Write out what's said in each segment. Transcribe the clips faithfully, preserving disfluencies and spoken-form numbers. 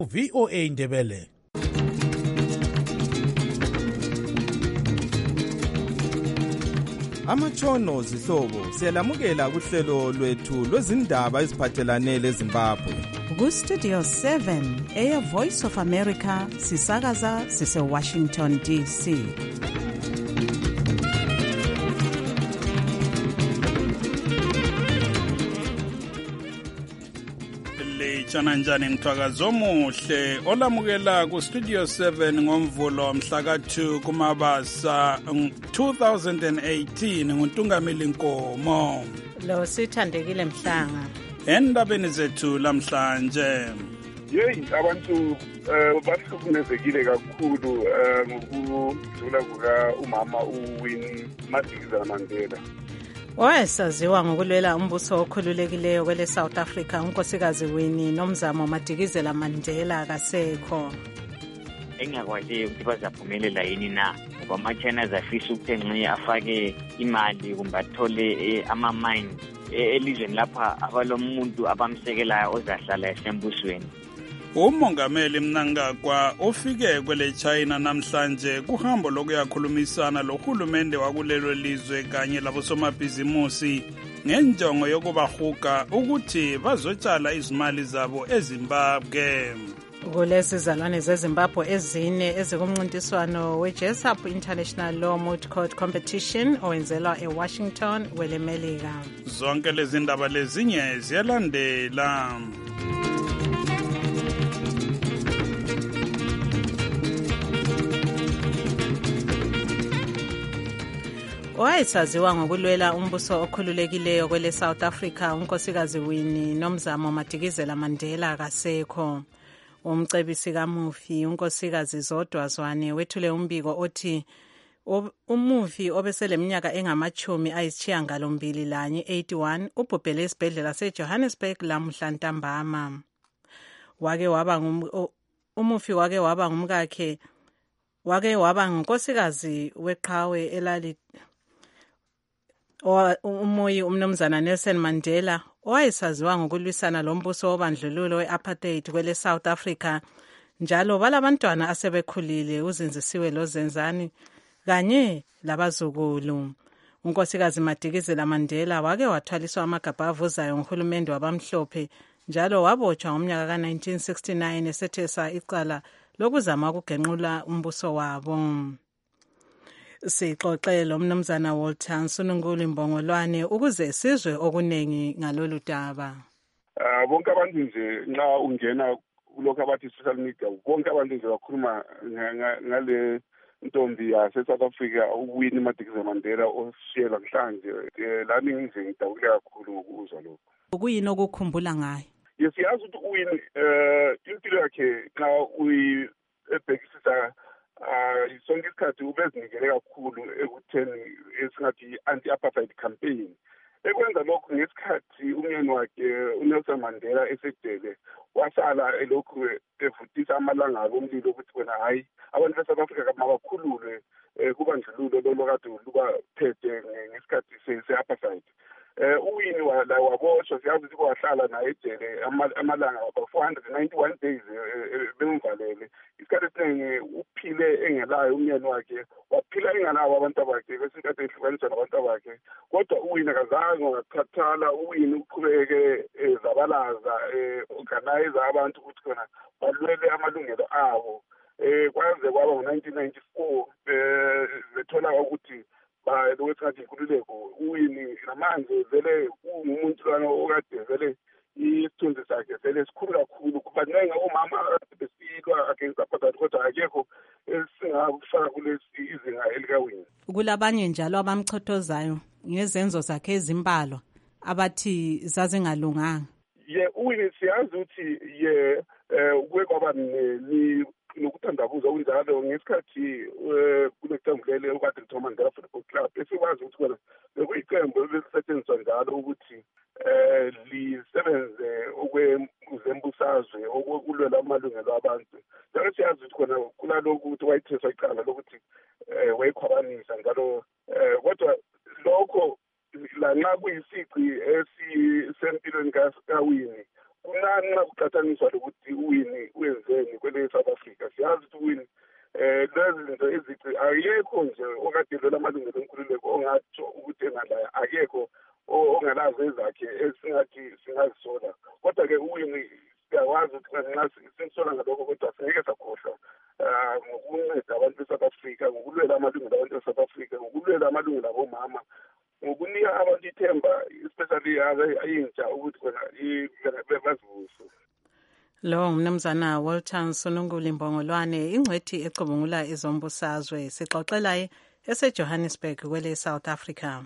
V O A Ndebele. Amatshono zihlobo siyalamukela kuhlelo lwethu lwezindaba eziphathelane leZimbabwe. Ku Studio seven, Air Voice of America, sisakaza sise Washington D C. Lechana njani mthwakazo omuhle olamukela ku Studio seven ngomvulo mhla ka two kuMabasa two thousand eighteen nguNtungameli Nkomo. Lo sithandekile Mhlanga. Endabeni zethu lamhlanje. Yeyi abantu bahlukumezekile kakhulu ngokudlula kuka umama uWinnie Madikizela-Mandela. Wayesaziwa ngokulwela umbuso okhululekileyo kwele South Africa unkosikazi Winnie nomzamo Madikizela-Mandela akasekho. Engakwazi ukuthi bazaphumelela yini na ngoba ama-China zafisa ukuthi enxenye afake imali kumbe athole ama-mine elizweni lapha abalomuntu abamsekelayo ozahlala esembusweni. Umongameli Mnangagwa ufike kwele China namhlanje kuhambo lokuyakhulumisana lohulumende wakulelo lizwe kanye labosomabhizimusi ngenjongo yokubahuga ukuthi bazotshala izimali zabo eZimbabwe. Kulezi zalwane zeZimbabwe ezine ezikumncintiswano we-Jessup International Law Moot Court Competition owenzelwa eWashington welemelika. Zonke lezi ndaba lezinye ziyalandela. Wayesaziwa ngokulwela umbuso okhululekileyo kwele South Africa unkosikazi Winnie nomzamo Madikizela-Mandela akasekho. Umcebisi kamufi unkosikazi Zodwa Zwane wethule umbiko othi umufi obeseleminyaka engamachumi ayisishiyagalombili lanye eighty-one ubhubhele esibhedlela seJohannesburg lamhla ntambama. Wake waba umufi wake waba ngumkakhe wake waba ngunkosikazi weqhawe elali umuyi umnumzana Nelson Mandela owayesaziwa ngokulwisana lombuso wobandlululo we-apartheid kwele South Africa njalo balabantwana asebekhulile uzinzisiwe loZenzani kanye labazukulu. Unkosikazi Madikizela-Mandela wake wathwaliswa amagabha avuzayo ngohulumende wabamhlophe njalo wabotshwa ngomnyaka ka nineteen sixty-nine esethesa icala lokuzama ukugenqula umbuso wabo. Sixoxe lo mnumzana Walter Nsununkulu Mbongolwane ukuze sizwe okunengi ngalolu daba. Ah bonke abantu nje nxa ungena kulokho abathi social media bonke abantu nje bakhuluma ngale ntombi yase South Africa uWinnie Madikizela-Mandela osiyela mhlanje lani nje ngidabule kakhulu ukuzwa lokho. Ukuyini okukhumbula ngayo? Yesiyazi ukuthi uWinnie eh impilo yakhe xa uyibhekisisa ah sonke isikhathi ubezinikele kakhulu ekutheni esingathi anti-apartheid campaign. Ekwenza lokho ngesikhathi umyeni wakhe uNelson Mandela esedele wasala elokhu evutisa amalanga omlilo ukuthi wena hayi abantu be-South Africa mabakhululwe kubandlululo lolo kade lubaphethe ngesikhathi se-apartheid. uWinnie wala waboshwa siyazi ukuthi wahlala naye ejele amalanga four hundred ninety-one days bemvalele. Isikhathi esiningi uphile engelayo umyeni wakhe waphila engalawo abantu bakhe kwesikhathi ehlukaniswa nabantu bakhe kodwa uWinnie akazange wakhathala. uWinnie uqhubeke ezabalaza organize abantu ukuthi khona balwele amalungelo abo kwaze kwaba ngo nineteen ninety-four bethola ukuthi ba lokwesingathi inkululeko uWinnie namanje vele ungumuntu lana okade vele isithunzi sakhe vele sikhulu kakhulu kubanenga omama besilwa against apartheid kodwa akekho esingafaka kulesi izinga elikaWinnie. Kulabanye njalo abamchothozayo ngezenzo zakhe ezimbalwa abathi zazingalunganga. Ye uWinnie siyazi ukuthi ye kuke kwaba ni nokuthandabuza okunjalo ngesikhathi kulexambulele okade lithiwa Mandela Football Club esikwazi ukuthi kona bekuyiqembu elisetshenziswa njalo ukuthi eh lisebenze okwezembusazwe okulwela amalungelo abantu. Njalo siyazi ukuthi kona kulalokhu ukuthi wayitheswa icala lokuthi wayikhwabanisa njalo kodwa lokho la nxa kuyisici esisempilweni kaWinnie kuncane nxa kuqathaniswa lokuthi uwini wenzeni kwele South Africa. Siyazi ukuthi uwini eh lezi zinto ezici ayekho nje okade lo lamalungelo enkululeko ongatsho ukuthi engalaya akekho ongalazi ezakhe esingathi singazisola. Kodwa ke uwini siyakwazi ukuthi nxa sinsola ngalokho kodwa singeke sakhohlwa ngokunceda abantu be-South Africa, ngokulwela amalungelo abantu be-South Africa, ngokulwela amalungelo abomama, ngokunika abantu ithemba, especially ayintsha ukuthi khona bazivuse. Lo mnumzana Walter Nsononguli Mbongolwane, ingcwethi ecubungula izombusazwe, sixoxela eseJohannesburg kwele South Africa.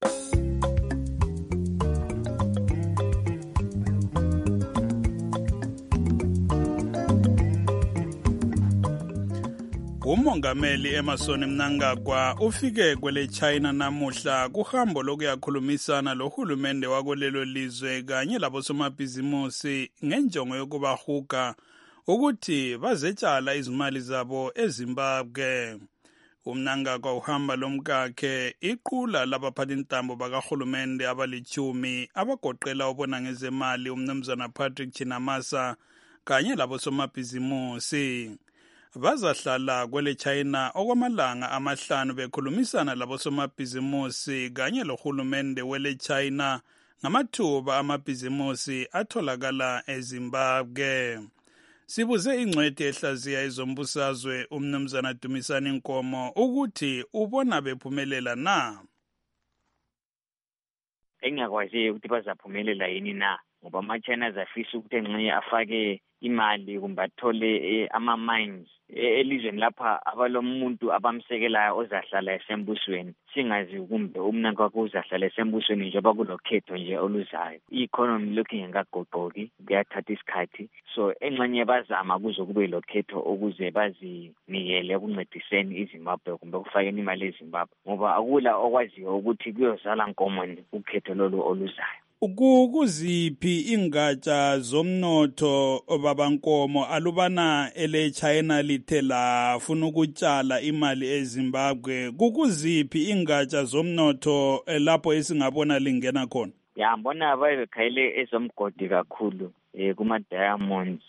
Umongameli Emmerson Mnangagwa ufike kwele China namuhla kuhambo lokuyakhulumisana lohulumende wakulelo lizwe kanye labosomabhizimusi ngenjongo yokubahuga ukuthi bazetshala izimali zabo eZimbabwe. UMnangagwa uhamba lomkakhe iqula labaphathintambo bakahulumende abalichumi abagoqela ubona ngezemali umnumzana Patrick Chinamasa kanye labosomabhizimusi. Bazahlala kwele China okwamalanga amahlanu bekhulumisana labosomabhizimusi kanye lohulumende wele China ngamathuba amabhizimusi atholakala eZimbabwe. Sibuze ingcwethi ehlaziya izombusazwe umnumzana Dumisani Nkomo ukuthi ubona bephumelela na. Engakwazi ukuthi bazaphumelela yini na, ngoba ama-China zafisa ukuthi enxenye afake imali kumbe athole ama-mines elizweni lapha abalomuntu abamsekelayo ozahlala esembusweni, singazi kumbe uMnangagwa uzahlala esembusweni njengoba kulokhetho nje oluzayo. I-economy lokhu ingakagoqoki, kuyathatha isikhathi, so enxenye bazama kuze kube lokhetho ukuze bazinikele ukuncediseni iZimbabwe kumbe kufakeni imali eZimbabwe, ngoba akula okwaziyo ukuthi kuyozala nkomoni ukhetho lolu oluzayo. Kuziphi ingatsha zomnotho babankomo alubana ele China lithe lafuna ukutshala imali eZimbabwe, kukuziphi ingatsha zomnotho lapho esingabona lingena khona? Ya mbona babekhayele ezomgodi kakhulu eh kuma diamonds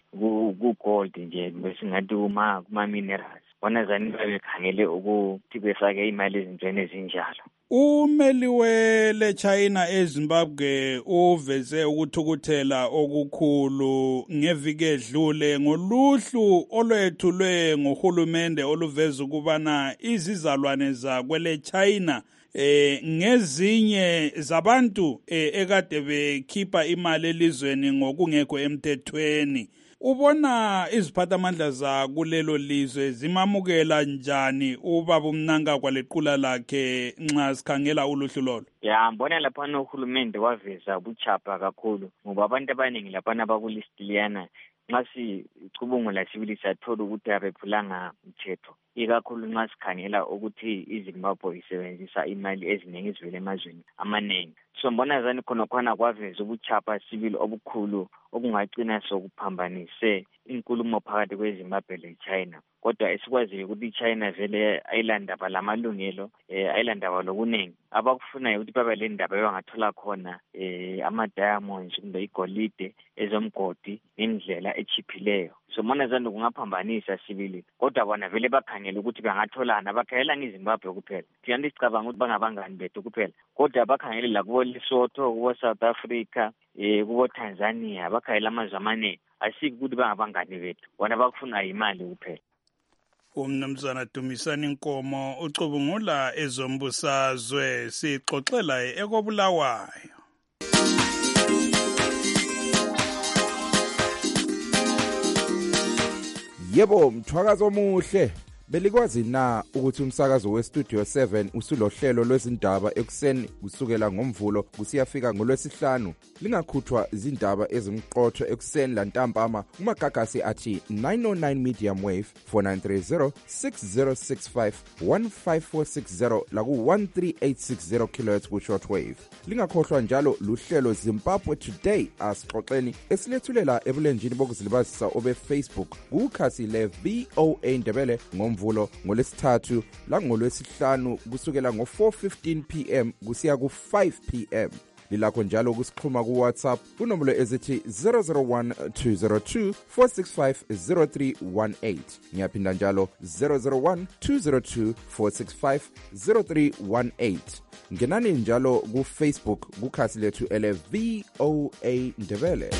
ku gold nje besingathi uma kuma minerals, bona zani babekhangele ukuthi befake imali ezintweni ezinjalo. Umeli wele China eZimbabwe uveze ukuthukuthela okukhulu ngeviki edlule ngoluhlu olwethulwe ngohulumende oluveza ukubana izizalwane za kwele China eh ngezinye zabantu eh, ekade bekhipha imali elizweni ngokungekho emthethweni. Ubona iziphathamandla za kulelo lizwe zimamukela njani ubaba uMnangagwa lequla lakhe nxa sikhangela uluhlu lolo? Ya mbona lapha nohulumende waveza ubuchapha kakhulu, ngoba abantu abaningi lapha abakulistiliana nxa sicubungula sibili sathola ukuthi abephulanga umthetho, ikakhulu nxa sikhangela ukuthi iZimbabwe isebenzisa imali eziningi ezivela emazweni amaningi. So mbona zani khona khona kwaveza ubuchapha sibili obukhulu okungagcina sokuphambanise inkulumo phakathi kweZimbabwe leChina. Kodwa esikwaziyo ukuthi iChina vele ayilandaba lamalungelo eh ayilandaba lokuningi abakufunayo ukuthi babe le ndaba bangathola khona eh ama diamonds kumbe igolide ezomgodi indlela echiphileyo. So mbona zani kungaphambanisa sibili, kodwa bona vele bakhangela ukuthi bangatholana, bakhangela ngeZimbabwe kuphela. Thina sicabanga ukuthi bangabangani bethu kuphela, kodwa bakhangela la kubo Lesotho, kubo South Africa, eh kubo Tanzania, bakhangela amazwe amaningi. Asiki ukuthi bangabangani bethu, bona bakufuna imali kuphela. Umnumzana Dumisani Nkomo ucubungula ezombusazwe, sixoxela ekobulawayo. Yebo, mthwakazo omuhle. Belikwazi na ukuthi umsakazo weStudio seven usulohlelo lwezindaba ekuseni kusukela ngomvulo kusiyafika ngolwesihlanu? Lingakhuthwa izindaba ezimqotho ekuseni lantambama kumagagasi athi nine oh nine medium wave four nine three zero six zero six five one five four six zero laku one three eight six zero kilohertz ku shortwave. Lingakhohlwa njalo luhlelo Zimbabwe Today asixoxeni esilethulela ebulenjini bokuzilibazisa obe Facebook kukhasi le V O A Ndebele ngomvulo ngolesithathu la ngolwesihlanu kusukela ngo four fifteen p m kusiya ku five p m. Lilakho njalo ukusixhuma ku WhatsApp kunombolo ezithi zero zero one two zero two four six five zero three one eight. Ngiyaphinda njalo zero zero one two zero two four six five zero three one eight. Ngenani njalo ku Facebook kukhasi lethu ele V O A Ndebele.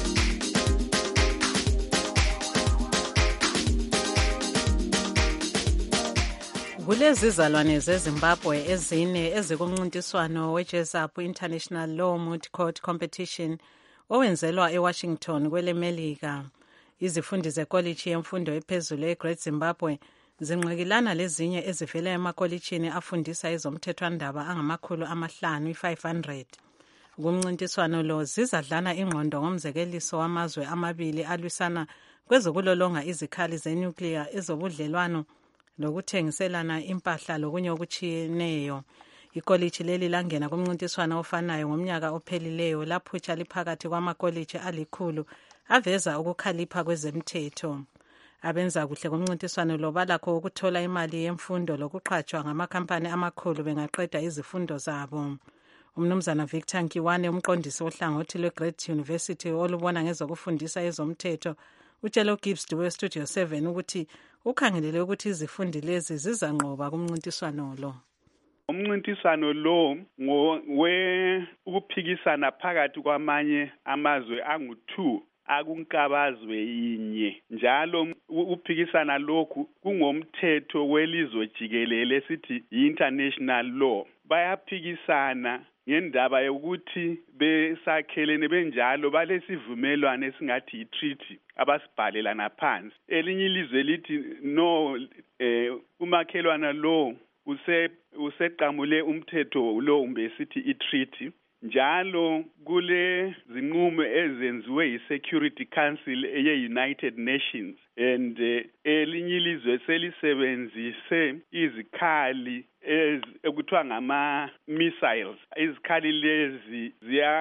Kulezi zalwane zeZimbabwe ezine ezikumncintiswano weJESAP International Law Moot Court Competition owenzelwa eWashington kwelemelika. Izifundi zekoliji yemfundo ephezulu eGreat Zimbabwe zinqikilana lezinye ezivela emakolitshini afundisa ezomthethwandaba angamakhulu amahlanu i-five hundred. Kumncintiswano lo zizadlana ingqondo ngomzekeliso wamazwe amabili alwisana kwezokulolonga izikhali zenuclear ezobudlelwano lokuthengiselana impahla lokunye okutshiyeneyo. Ikoliji leli langena kumncintiswano ofanayo ngomnyaka ophelileyo laphutsha liphakathi kwamakoliji alikhulu aveza ukukhalipha kwezemthetho. Abenza kuhle kumncintiswano lo balakho ukuthola imali yemfundo lokuqhatshwa ngamakhampani amakhulu bengaqeda izifundo zabo. Umnumzana Victor Nkiwane, umqondisi ohlangothi lweGreat University olubona ngezokufundisa ezomthetho, utshela uGibbs Dube Studio seven ukuthi ukhangelele ukuthi izifundi lezi zizanqoba kumncintiswano lo. Umncintiswano lo ngowe ukuphikisana phakathi kwamanye amazwe angu two akunkabazwe yinye. Njalo ukuphikisana lokhu kungomthetho welizwe jikelele sithi international law. Bayaphikisana ngendaba yokuthi besakhelene benjalo balesivumelwano esingathi i-treaty abasibhalelana phansi. Elinye ilizwe lithi no, eh, umakhelwana lo use useqamule umthetho lo umbe sithi i-treaty. Njalo kule zinqumo ezenziwe yi-Security Council ye-United Nations and uh, elinye ilizwe selisebenzise izikhali ekuthiwa ngama-missiles. Izikhali lezi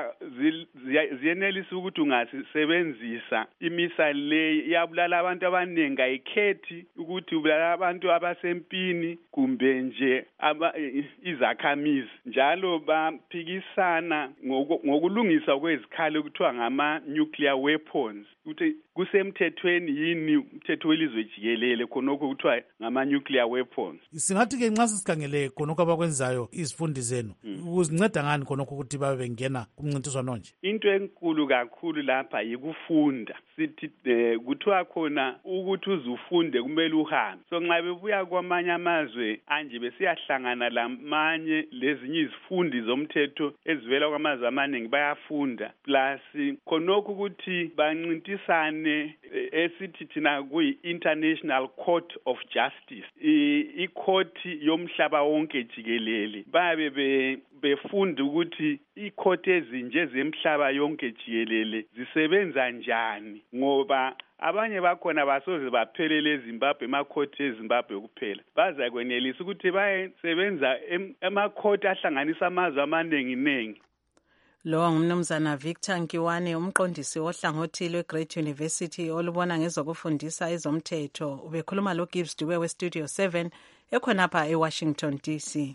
ziyenelisa ukuthi ungasebenzisa imissile le iyabulala abantu abaningi, ayikhethi ukuthi ubulala abantu abasempini kumbe nje izakhamizi. Njalo baphikisana ngokulungisa kwezikhali ekuthiwa ngama-nuclear weapons, ukuthi kusemthethweni yini umthetho welizwe jikelele khonokho kuthiwa ngama-nuclear weapons. Singathi-ke nxa sisikhangele khonokho abakwenzayo izifundi zenu ukuzinceda ngani khonokho ukuthi babe bengena kumncintiswano nje? Into enkulu kakhulu lapha yikufunda. Sithi eh, kuthiwa khona ukuthi uzufunde kumele uhambe. So nxa bebuya kwamanye amazwe anje besiyahlangana lamanye lezinye izifundi zomthetho ezivela kwamazwe amaningi bayafunda. Plus khonokho ukuthi bancintisane esithi thina kuyi-International Court of Justice, i-court yomhlaba wonke jikelele. Babe be befunda ukuthi ikhoti ezinje zemhlaba yonke jikelele zisebenza njani, ngoba abanye bakhona basoze baphelele eZimbabwe emakhoti eZimbabwe kuphela. Baza kwenelisa ukuthi bayesebenza emakhoti ahlanganisa amazwe amaningi nengi. Lo ngumnumzana Victor Nkiwane, umqondisi ohlangothi lweGreat University olubona ngezokufundisa ezomthetho. Ubekhuluma lo Gibbs Dube we Studio seven ekhonapha eWashington D C.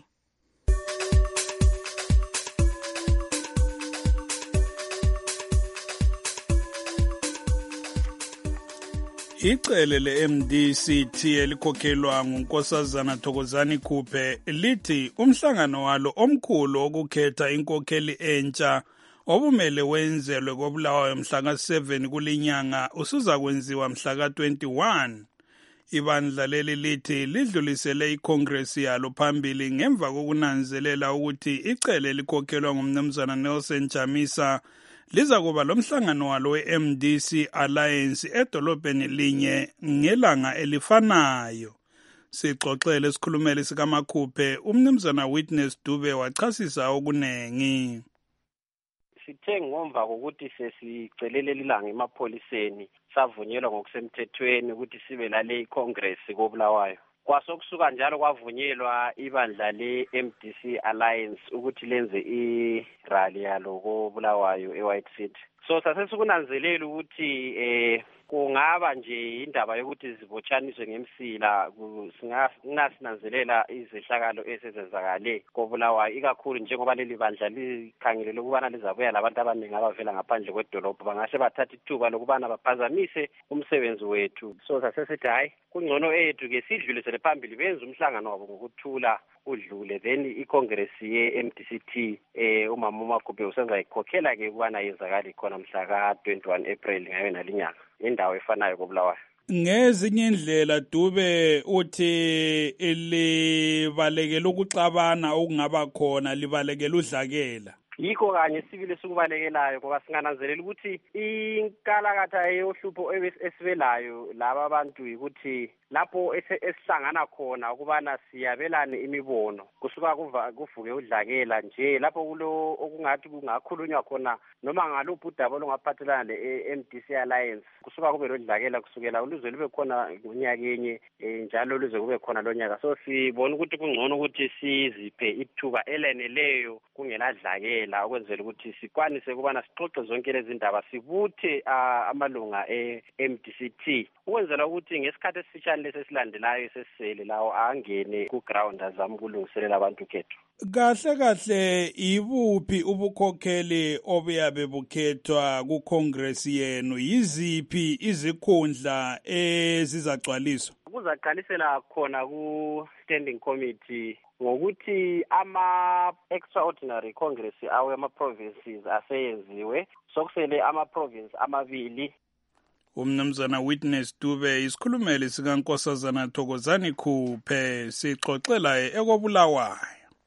Icele le-M D C T elikhokhelwa ngunkosazana Thokozani Khuphe lithi umhlangano walo omkhulu okukhetha inkokheli entsha obumele wenzelwe koBulawayo mhla ka seven kulinyanga usuza kwenziwa mhla ka twenty-one. Ibandla leli lithi lidlulisele iCongress yalo phambili ngemva kokunanzelela ukuthi icele likhokhelwa ngumnumzana Nelson Chamisa liza kuba lomhlangano walo we-M D C Alliance edolobheni linye ngelanga elifanayo. Sixoxele isikhulumeli sikaMakhuphe umnumzana Witness Dube wachasisa okunengi. Sithe ngomva kokuthi sesicelele lilanga emapholiseni savunyelwa ngokusemthethweni ukuthi sibe lale iCongress koBulawayo. Kwasokusuka njalo kwavunyelwa ibandla le-M D C Alliance ukuthi lenze i-rally yalo koBulawayo eWhite City. So sasesikunanzelela ukuthi eh kungaba nje indaba yokuthi zibotshaniswe ngemsila singasinanzelela izehlakalo esezenzakale koBulawayo ikakhulu njengoba leli bandla likhangelele ukubana lizabuya labantu abaningi abavela ngaphandle kwedolobho bangahle bathatha ithuba lokubana baphazamise umsebenzi wethu. So sasesithi hayi kungcono ethu ke sidlulisele phambili benze umhlangano wabo ngokuthula udlule then iCongress ye-M D C T eh umama uMagube usenza ikhokhela ke ukubana yenzakala khona mhla ka twenty-one April ngayo nalinyanga indawo efanayo koBulawayo. Ngezinye indlela Dube uthi libalekela ukuxabana okungaba khona libalekela udlakela. Yikho kanye sibile sikubalekelayo ngoba singananzelela ukuthi inkalakatha yohlupho esibelayo laba abantu ukuthi lapho esihlangana khona ukubana siyabelane imibono kusuka kuvuke udlakela nje lapho kulo okungathi kungakhulunywa khona noma ngaluphi udaba olungaphathelana le-M D C Alliance kusuka kube lodlakela kusukela uluzwe libe khona ngonyaka njalo luze kube khona lonyaka. So sibona ukuthi kungcono ukuthi siziphe ithuba eleneleyo kungeladlakela ukwenzela ukuthi sikwanise ukubana sixoxe zonke lezi ndaba sibuthe amalunga e-M D C T ukwenzela ukuthi ngesikhathi esifishane lesesilandelayo sesisele lawo angene ku ground azama ukulungiselela abantu khetho. Kahle kahle ibuphi ubukhokheli obuyabe bukhethwa ku Congress yenu yiziphi izikhundla ezizacwaliswa? Kuzaqalisela khona ku standing committee ngokuthi ama extraordinary congress awe ama provinces aseyenziwe sokusele ama province amabili. Umnumzana Witness Dube isikhulumeli sikaNkosazana Thokozani Khuphe sixoxela ekoBulawayo.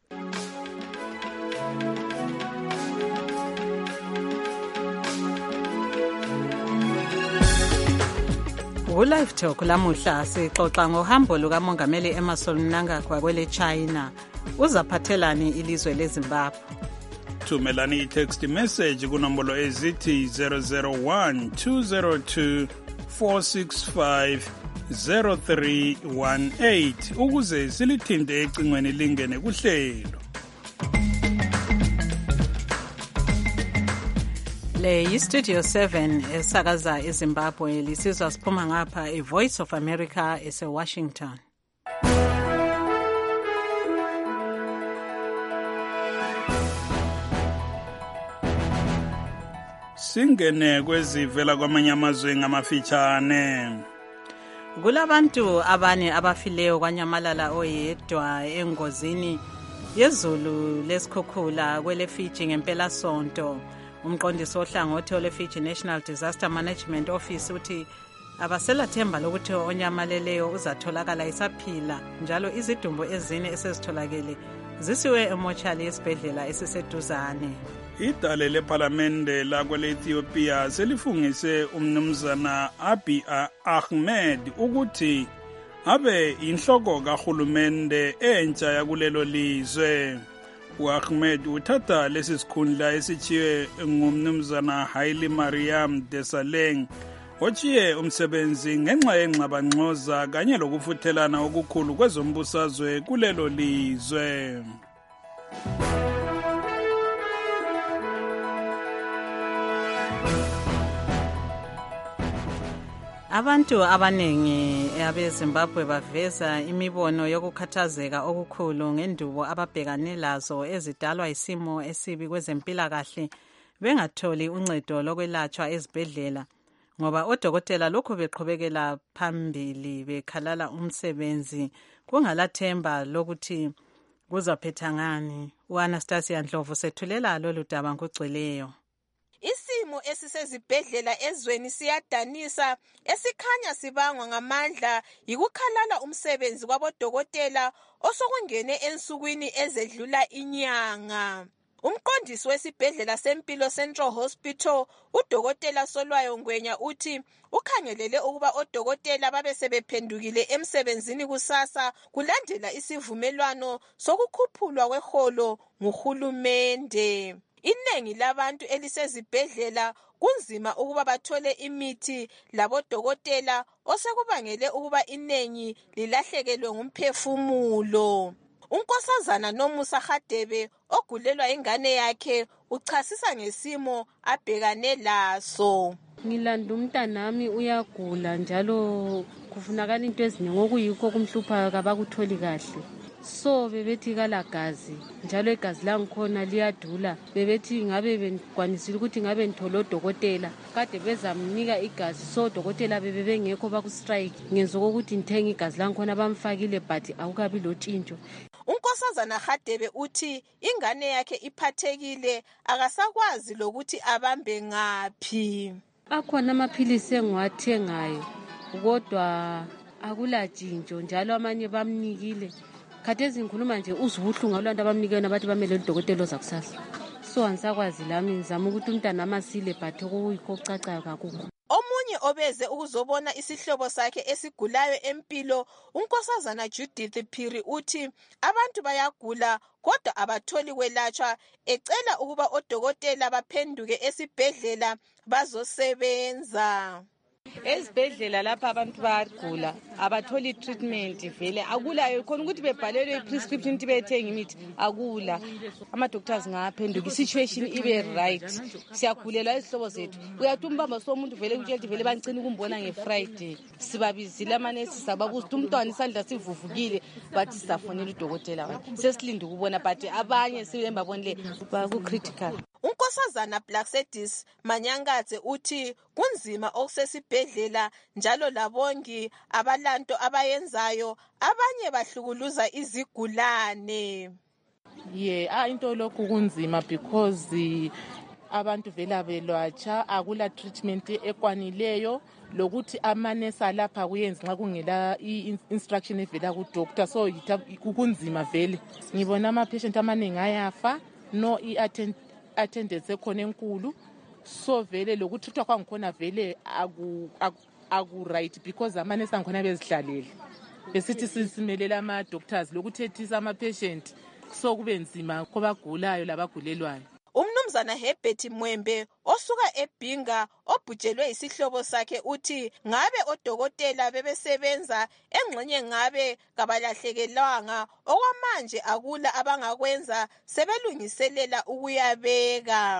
Live Talk lamuhla sixoxa ngohambo lukamongameli Emmerson Mnangagwa kwele China. Uzaphathelani ilizwe leZimbabwe? Thumelani i-text message kunombolo ezithi zero zero one two zero two four six five zero three one eight ukuze silithinte ecingweni lingene kuhlelo. Le yi-Studio seven esakaza eZimbabwe lisizwa siphuma ngapha i-Voice of America ese-Washington. Singene kwezivela kwamanye amazwe ngamafitshane. Kulabantu abane abafileyo kwanyamalala oyedwa engozini yezulu lesikhukhula kwele Fiji ngempela sonto. Umqondisi ohlangothi ole Fiji National Disaster Management Office uthi abaselathemba lokuthi onyamaleleyo uzatholakala isaphila njalo izidumbu ezine esezitholakele zisiwe emochali esibhedlela esiseduzane. Idale leParlamente lakwele Ethiopia selifungise umnumzana Abiy Ahmed ukuthi abe inhloko kahulumende entsha yakulelo lizwe. uAhmed uthatha lesi sikhundla esichiwe ngumnumzana Haile Mariam Desalegn ochiye umsebenzi ngenxa yenxabangxoza kanye lokufuthelana okukhulu kwezombusazwe kulelo lizwe. Abantu abanengi abeZimbabwe baveza imibono yokukhathazeka okukhulu ngendubo ababhekane lazo ezidalwa isimo esibi kwezempilakahle bengatholi uncedo lokwelatshwa ezibhedlela ngoba odokotela lokhu beqhubekela phambili bekhalala umsebenzi kungalathemba lokuthi kuzaphetha ngani. uAnastasia Ndlovu sethulela lolu daba ngokugcweleyo. Isimo esisezibhedlela ezweni siyadanisa esikhanya sibangwa ngamandla yikukhalala umsebenzi kwabodokotela osokungene ensukwini ezedlula inyanga. Umqondisi wesibhedlela sempilo Central Hospital udokotela Solwayo Ngwenya uthi ukhangelele ukuba odokotela babe sebephendukile emsebenzini kusasa kulandela isivumelwano sokukhuphulwa kweholo nguhulumende. Inengi labantu elisezibhedlela kunzima ukuba bathole imithi labodokotela osekubangele ukuba inengi lilahlekelwe ngumphefumulo. Unkosazana Nomusa Hadebe ogulelwa ingane yakhe uchasisa ngesimo abhekane laso. Ngilanda umntanami uyagula njalo kufunakala into eziningi okuyikho kumhluphayo kabakutholi kahle. So bebethi kalagazi njalo igazi langikhona liyadula. Bebethi ngabe benikwanisile ukuthi ngabe ngithole odokotela kade bezamnika igazi, so dokotela bebe bengekho bakustrike. Ngenzo ukuthi ngithenga igazi langikhona bamfakile but awukabi lotshintsho. uNkosazana Hadebe uthi ingane yakhe iphathekile akasakwazi lokuthi abambe ngaphi. Akhona amaphilisi engiwathengayo kodwa akula tshintsho njalo amanye bamnikile. Khathesi ngikhuluma nje uzibuhlungu abantu abamnikena bathi bamele udokotela oza kusasa. So ansakwazi lami ngizama ukuthi umntana amasile but okuyikho okucacayo kakhulu. Omunye obeze ukuzobona isihlobo sakhe esigulayo empilo uNkosazana Judith Phiri uthi abantu bayagula kodwa abatholi kwelatshwa, ecela ukuba odokotela baphenduke esibhedlela bazosebenza. Ezibhedlela lapha abantu bayagula abatholi treatment vele akulayo khona ukuthi bebhalelwe i-prescription ukuthi bethenga imithi akula. Ama-doctors ngaphenduka i-situation ibe right. Siyagulelwa izihlobo zethu uyathi umbamba somuntu vele kutshela vele bancine ukumbona nge-Friday sibabizile amanesi sababuza ukuthi umntwana isandla sivuvukile bathi sizafonela udokotela wakhe sesilinde ukubona but abanye sibembabonile baku-critical. uNkosazana Blacksedis Manyangadze uthi kunzima okusesibhedlela njalo labongi abalanto abayenzayo abanye bahlukuluza izigulane. Yeah, ah into lokhu kunzima because abantu vela belwatsha akula treatment ekwanileyo lokuthi amanesa lapha kuyenza nxa kungela i-instruction evela ku-doctor, so kunzima vele. Ngibona ama-patient amaningi ayafa no i-attend attendance ekhona enkulu, so vele lokuthuthwa kwangikhona vele aku aku right because amanesi angikhona bezihlalele besithi sisimelela ama-doctors lokuthethisa ama-patient, so kube nzima kwabagulayo labagulelwayo. Umnumzana Herbert Mwembe osuka eBhinga obhujelwe isihlobo sakhe uthi ngabe odokotela bebesebenza engxenye ngabe kabalahlekelwanga okwamanje akula abangakwenza sebelungiselela ukuyabeka.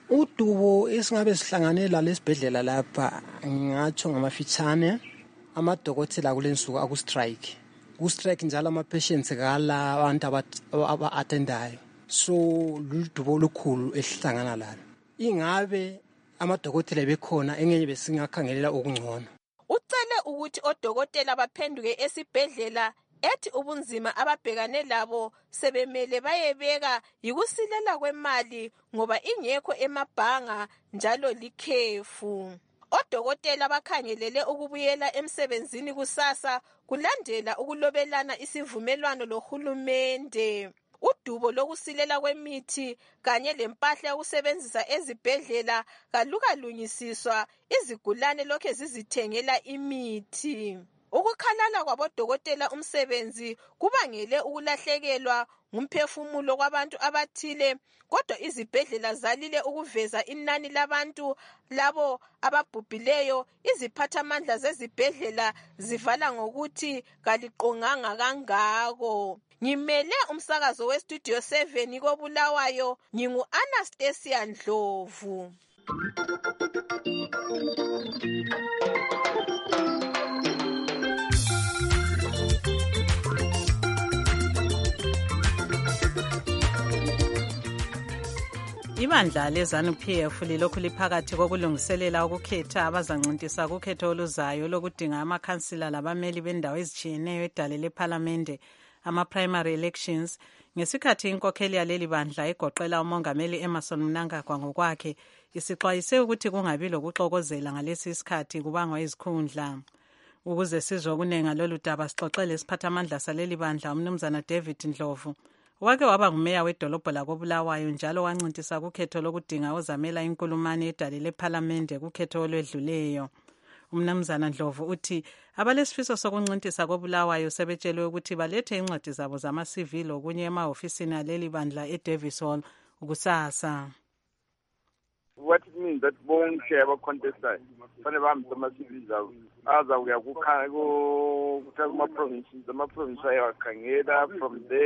Udubo esingabe sihlanganela lesibhedlela lapha ngatsho ngamafitshane amadokotela kulensuku akustrike. Kustrike njalo ama-patients kala abantu aba-attendayo. So ludubo olukhulu esihlangana lalo. Ingabe amadokotela bekhona engenye besingakhangelela okungcono. Ucele ukuthi odokotela baphenduke esibhedlela ethi ubunzima ababhekane labo sebemele bayebeka yikusilela kwemali ngoba ingekho emabhanga njalo likhefu. Odokotela bakhangelele ukubuyela emsebenzini kusasa kulandela ukulobelana isivumelwano lohulumende. Udubo lokusilela kwemithi kanye lempahla yokusebenzisa ezibhedlela kalukalungisiswa, izigulane lokhe zizithengela imithi. Ukukhalala kwabodokotela umsebenzi kubangele ukulahlekelwa ngumphefumulo kwabantu abathile, kodwa izibhedlela zalile ukuveza inani labantu labo ababhubhileyo. Iziphathamandla zezibhedlela zivala ngokuthi kaliqonganga kangako. Ngimele umsakazo westudio seven koBulawayo, ngingu Anastasia Ndlovu. Ibandla leZANU-P F lilokhu liphakathi kokulungiselela ukukhetha abazancintiswa kukhetho oluzayo lokudinga amakhansila labameli bendawo ezitshiyeneyo edale lephalamende, ama-primary elections, ngesikhathi inkokheli yaleli bandla igoqela umongameli Emmerson Mnangagwa ngokwakhe isixwayise ukuthi kungabi lokuxokozela ngalesi isikhathi kubangwa izikhundla. Ukuze sizwe okunengi ngalolu daba sixoxele isiphathamandla saleli bandla umnumzana David Ndlovu. Wake waba ngumeya wedolobho lakoBulawayo njalo wancintisa kukhetho lokudinga ozamela inkulumane edale lephalamende kukhetho olwedluleyo. Umnumzana Ndlovu uthi abalesifiso sokuncintisa koBulawayo sebetshelwe ukuthi balethe incwadi zabo zama-C V lokunye emahofisini aleli bandla eDavis Hall kusasa. What it means that bonke abacontestayo fanele bahambe ama-C V zabo azawuya kuma-provinces ama-province ayawakhangela, from there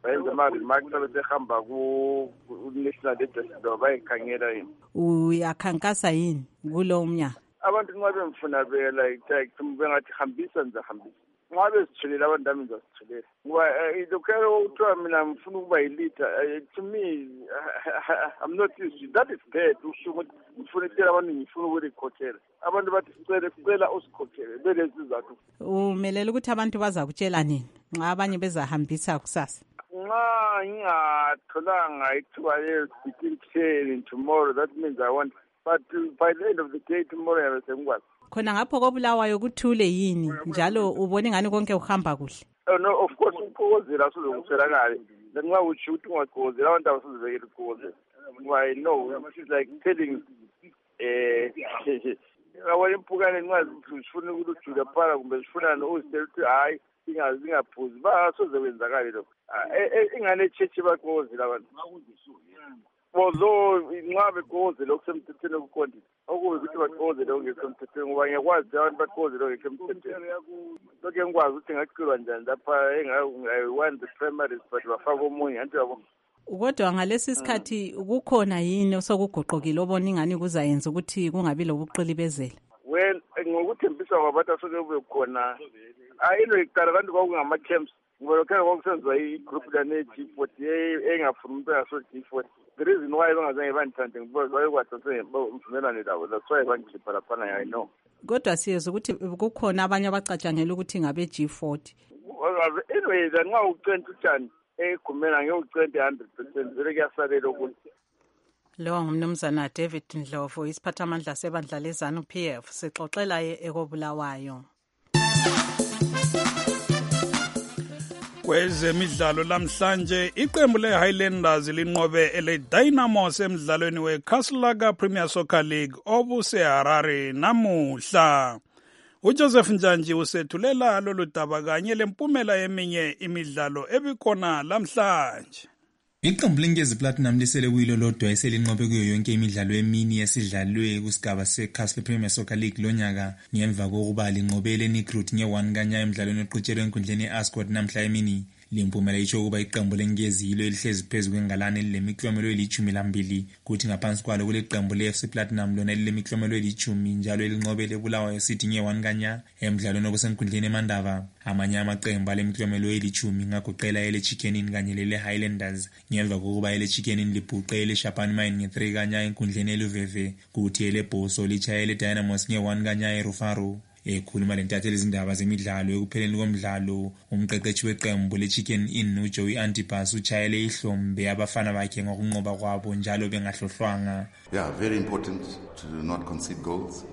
bayenza ama-remarks abesehamba ku-national address bayikhangela yini. Uyakhankasa yini kulo mnyaka? Abantu nxa bemfuna be like bengathi hambisa nizahambisa, nxa bezithulela abantu ami ngizazithulela ngoba lokhuyana okuthiwa mina ngifuna ukuba yilita, to me I'm not used to that. Is bad usho ukuthi ngifuna ukutshela abantu ngifuna ukulikhokhela. Abantu bathi sicela sicela usikhokhele belezi izathu. Umelela ukuthi abantu baza kutshela nini nxa abanye bezahambisa kusasa? Nxa ngingatholanga ithuba between ten and tomorrow, that means I want, but by the end of the day tomorrow yabe sengikwazi. Khona ngapho koBulawayo kuthule yini njalo ubone ngani konke uhamba kuhle? Oh no, of course ukuqokozela asozokuswelakala. Nxa uthi ukuthi ungaqokozela abantu abasozivekela ukuqokozela. I know it's like telling eh awale impukane nxa zifuna ukujula phara kumbe zifuna uzitshela ukuthi hayi ingaphuzi basoze kwenzakala lokho. Ingane cheche baqokozela abantu. Although nxa beqokozela okusemthethweni okuqondile, okubi ukuthi baqokozele okungesemthethweni ngoba ngiyakwazi abantu baqokozele okungesemthethweni. Lokho ngikwazi ukuthi ngaqilwa njani lapha engayi-one the primaries but bafaka omunye anti yabo. Kodwa ngalesi sikhathi kukhona yini osokuguqukile obona ingani kuzayenza ukuthi kungabi lobuqilibezela? Well, ngokuthembisa kwabantu asoke kube khona ayilo iqala kanti kwakungama-camps ngoba lokho kwakusenziwa igroup lane-G forty engafuni umuntu engaso-G forty. The reason why bangazange bandithande bayekwazi mvumelane labo, that's why bangikhipha laphana. I know. Kodwa siyezwa ukuthi kukhona abanye abacatshangela ukuthi ngabe-G forty. Anyway, nxa ucenta utshani egumeni angeke ucente one hundred percent vele kuyasalela ukuthi. Lo ngumnumzana David Ndlovu, isiphathamandla sebandla lezanu P F, sixoxela ekobulawayo. Kwezemidlalo lamhlanje iqembu le-Highlanders linqobe ele-Dynamos emdlalweni we-Castlelaga Premier Soccer League obuse-Harare namuhla. UJoseph Njanji usethulela lolu daba kanye lempumela yeminye imidlalo ebikhona lamhlanje. Iqembu leNkezi Platinum lisele kuyilo lodwa eselinqobe kuyo yonke imidlalo emini esidlalwe kusigaba se-Castle Premier Soccer League lonyaka ngemva kokuba linqobele Nikrut nge-one kanya emidlalweni oqhutshelwe enkundleni e-Ascot namhla emini. Limpumela itsho ukuba iqembu leNkezi yilo elihlezi phezu kwengalane lilemiklomelo elithumi lambili kuthi ngaphansi kwalo kule qembu le-F C Platinum lona lilemiklomelo elithumi njalo elinqobele Bulawayo City nge-one kanya emidlalweni obusenkundleni eMandava. Amanye amaqembu alemiklomelo elithumi ngagoqela ele-Chicken Inn kanye lele-Highlanders ngemva kokuba ele-Chicken Inn libhuqe ele-Shapan Mine nge-three kanya enkundleni eLuveve kuthi ele-Boso litshaya ele-Dynamos nge-one kanya eRufaro. Ekhuluma lentatheli izindaba zemidlalo ekupheleni komdlalo umqeqeshi weqembu le-Chicken Inn uJoey Antipas utshayele ihlombe abafana bakhe ngokunqoba kwabo njalo bengahlohlwanga. Yeah, very important to not concede goals.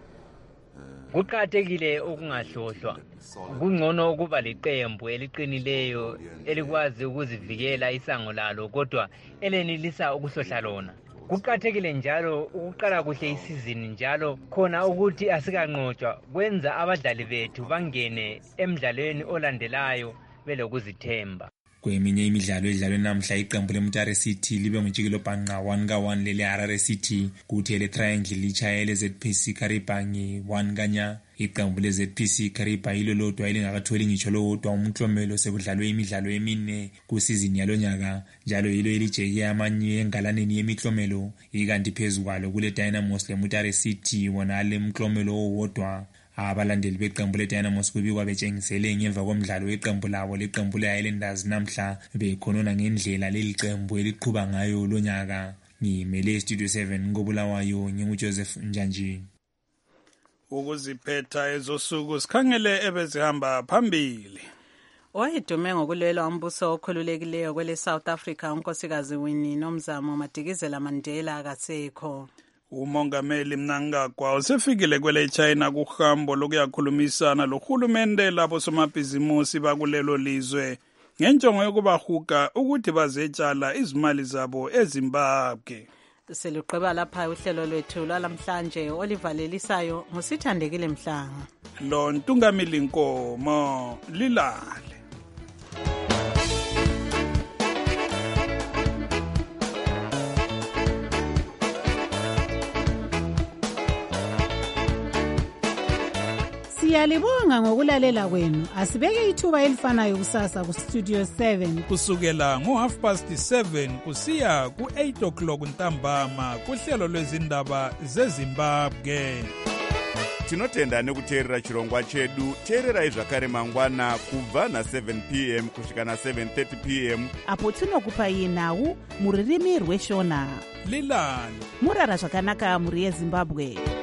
Kuqakathekile ukungahlohlwa. Kungcono ukuba leqembu eliqinileyo elikwazi ukuzivikela isango lalo kodwa elenelisa ukuhlohla lona. Kuqakathekile njalo ukuqala kuhle isizini njalo khona ukuthi asikanqotshwa kwenza abadlali bethu bangene emidlalweni olandelayo belokuzithemba. Kweminye imidlalo edlalwe namhla iqembu leMutare City libe ngujikelo bhanqa one ka one lele Harare City kuthi ele Triangle lichaya ele Z P C Kariba nge one kanya. Iqembu le Z P C Kariba yilo lodwa elingakatholi ngitsho lodwa umklomelo sekudlalwe imidlalo emine kusizini yalonyaka njalo yilo elijeke amanye engalaneni yemiklomelo ikanti phezulu kwalo kule Dynamos leMutare City wona le mklomelo owodwa. Abalandeli beqembu le-Dynamos kubikwa betshengisele ngemva komdlalo weqembu labo leqembu le-Highlanders namhla bekhonona ngendlela leli qembu eliqhuba ngayo lonyaka. Ngimele Studio seven koBulawayo nginguJoseph Njanji. Ukuziphetha ezosuku sikhangele ebezihamba phambili. Owayedume ngokulwela umbuso okhululekileyo kwele South Africa unkosikazi Winnie Nomzamo Madikizela Mandela akasekho. Umongameli Mnangagwa usefikile kwele China kuhambo lokuyakhulumisana lohulumende labo somabhizimusi bakulelo lizwe ngenjongo yokubahuga ukuthi bazetshala izimali zabo eZimbabwe. Seluqeba lapha uhlelo lwethu lwalamhlanje olivalelisayo ngusithandekile Mhlanga. Lo Ntungamili Nkomo lilale. Siyalibonga ngokulalela kwenu. Asibeke ithuba elifanayo kusasa ku Studio seven kusukela ngo half past seven kusiya ku eight o'clock ntambama kuhlelo lwezindaba zeZimbabwe. Tinotenda nekuteerera chirongwa chedu. Teererai zvakare mangwana kubva na seven p m kusvika na seven thirty p m apo tinokupai nhau muririmi rweshona. Lilani murara zvakanaka muri yeZimbabwe.